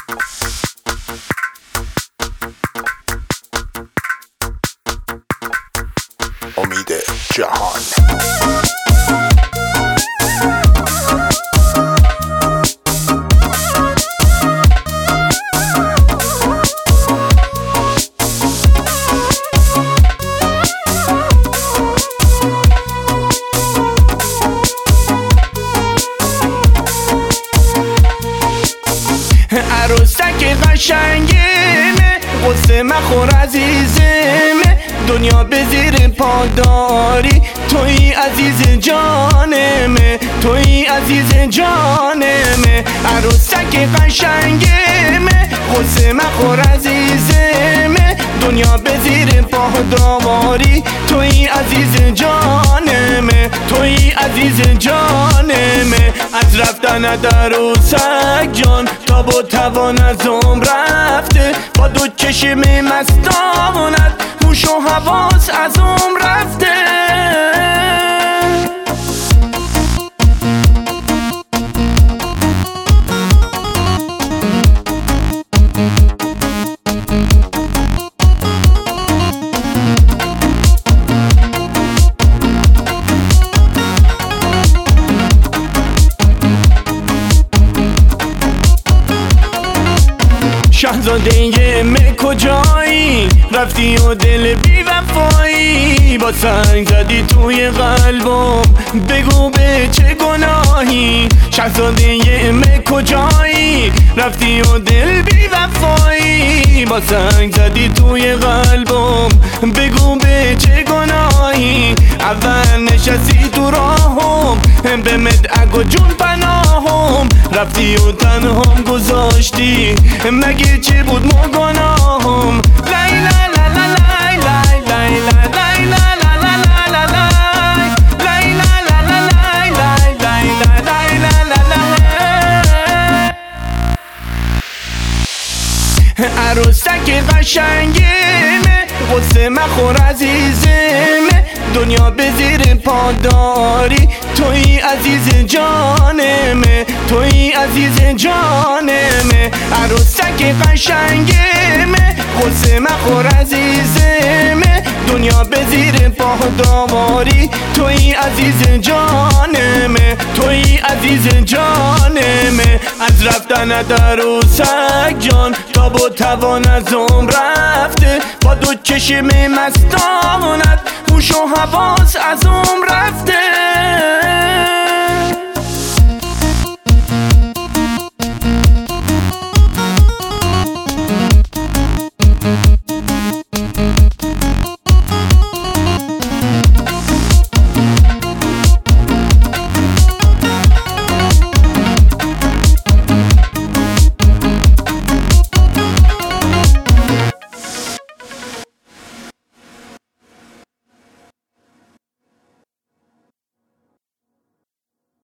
امید جهان. عروسک قشنگمه، قصه مخور عزیزمه، دنیا به زیر پاداری، توی عزیز جانمه، توی عزیز جانمه. عروسک قشنگمه، قصه مخور عزیزمه، دنیا به زیر پاداری، توی عزیز جانمه، توی عزیز جانمه. از رفتن عروسک جان تاب و توان از عمر رفته، با دو چشم مستانت هوش و حواس از عمر رفته. شهزاده من کجایی؟ رفتی و دل بی وفایی، با سنگ زدی توی قلبم، بگو به چه گناهی؟ شهزاده من کجایی؟ رفتی و دل بی وفایی، با سنگ زدی توی قلبم، بگو به چه گناهی؟ اول نشستی تو راهم، به مدعک و جون پناهم، رفتی و تنهام گذاشتی، مگه چه بود ما گناهم؟ لای لا لا لا لای لای لای لای لا لا لا لا لای لای لا لا لا لای لای لای لای لا لا لا. عروسک قشنگمه، قصه مخور عزیزمه، دنیا به زیر پاداری، توی عزیز جانمه، توی عزیز جانمه. عروسک قشنگمه، قصه مخور عزیزمه، دنیا به زیر پاداری، توی عزیز جانمه، توی عزیز جانمه. از رفتن عروسک جان تاب و توان از عمر رفته، با دو چشم مستانت هوش و حواس از عمر رفته.